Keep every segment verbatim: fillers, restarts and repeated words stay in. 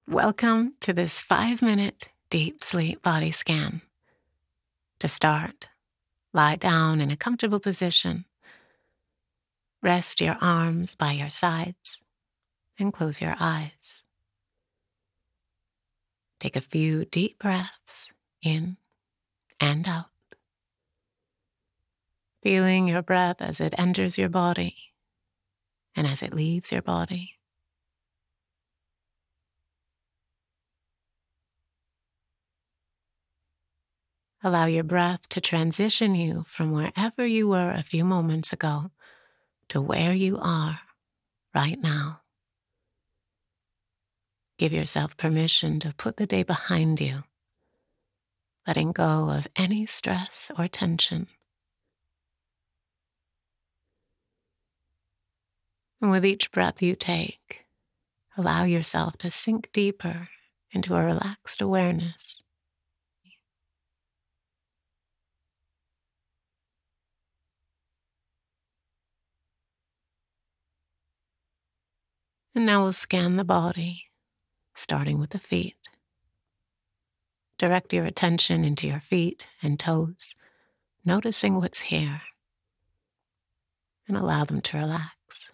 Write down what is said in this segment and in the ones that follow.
Welcome to this five-minute deep sleep body scan. To start, lie down in a comfortable position. Rest your arms by your sides and close your eyes. Take a few deep breaths in and out, feeling your breath as it enters your body and as it leaves your body. Allow your breath to transition you from wherever you were a few moments ago to where you are right now. Give yourself permission to put the day behind you, letting go of any stress or tension. And with each breath you take, allow yourself to sink deeper into a relaxed awareness. And now we'll scan the body, starting with the feet. Direct your attention into your feet and toes, noticing what's here, and allow them to relax.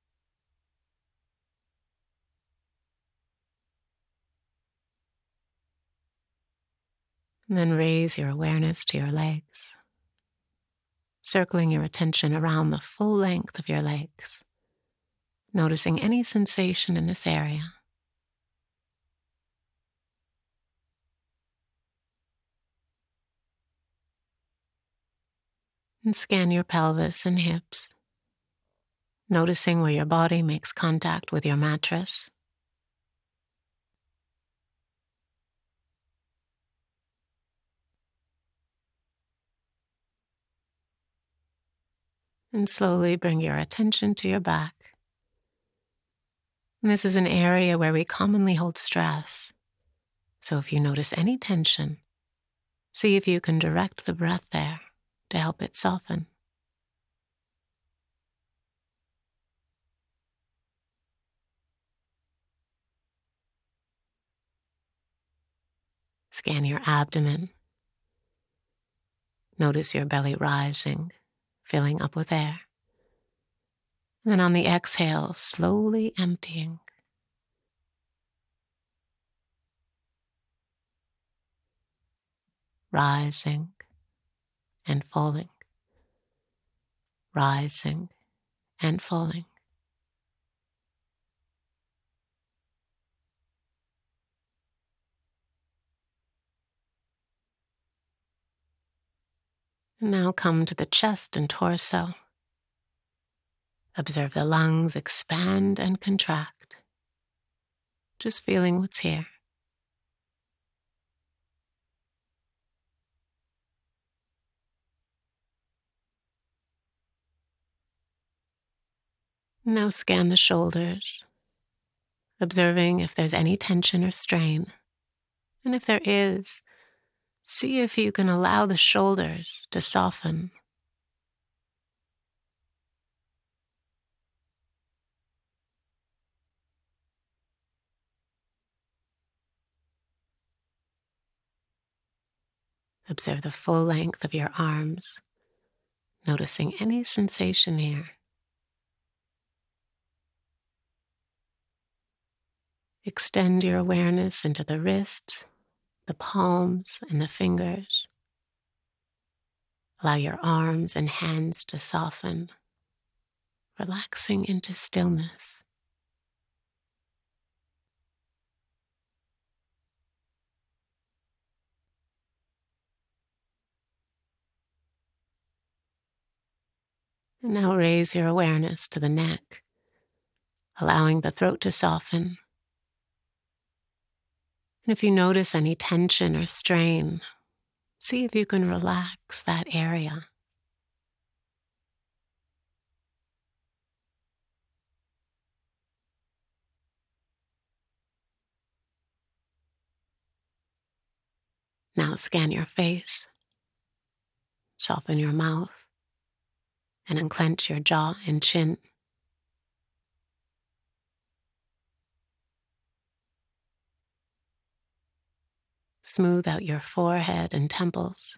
And then raise your awareness to your legs, circling your attention around the full length of your legs, noticing any sensation in this area. And scan your pelvis and hips, noticing where your body makes contact with your mattress. And slowly bring your attention to your back. And this is an area where we commonly hold stress. So if you notice any tension, see if you can direct the breath there to help it soften. Scan your abdomen. Notice your belly rising, filling up with air. And then on the exhale, slowly emptying. Rising and falling. Rising and falling. And now come to the chest and torso. Observe the lungs expand and contract, just feeling what's here. Now scan the shoulders, observing if there's any tension or strain. And if there is, see if you can allow the shoulders to soften. Observe the full length of your arms, noticing any sensation here. Extend your awareness into the wrists, the palms, and the fingers. Allow your arms and hands to soften, relaxing into stillness. And now raise your awareness to the neck, allowing the throat to soften. And if you notice any tension or strain, see if you can relax that area. Now scan your face, soften your mouth, and unclench your jaw and chin. Smooth out your forehead and temples.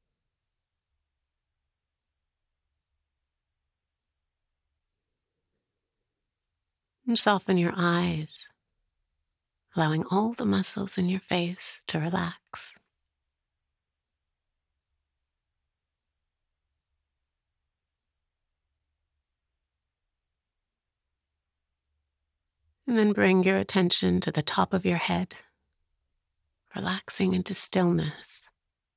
And soften your eyes, allowing all the muscles in your face to relax. And then bring your attention to the top of your head, relaxing into stillness.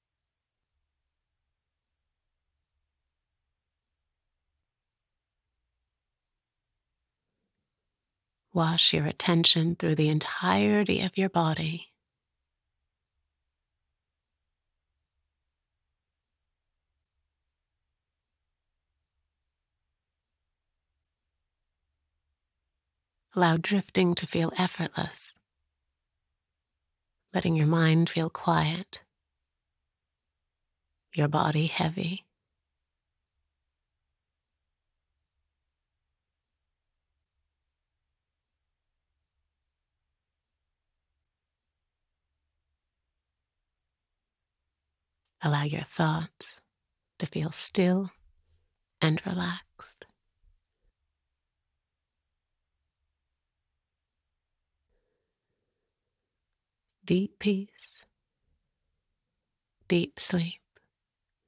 Wash your attention through the entirety of your body. Allow drifting to feel effortless, letting your mind feel quiet, your body heavy. Allow your thoughts to feel still and relaxed. Deep peace, deep sleep,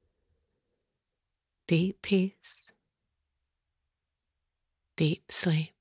deep peace, deep sleep.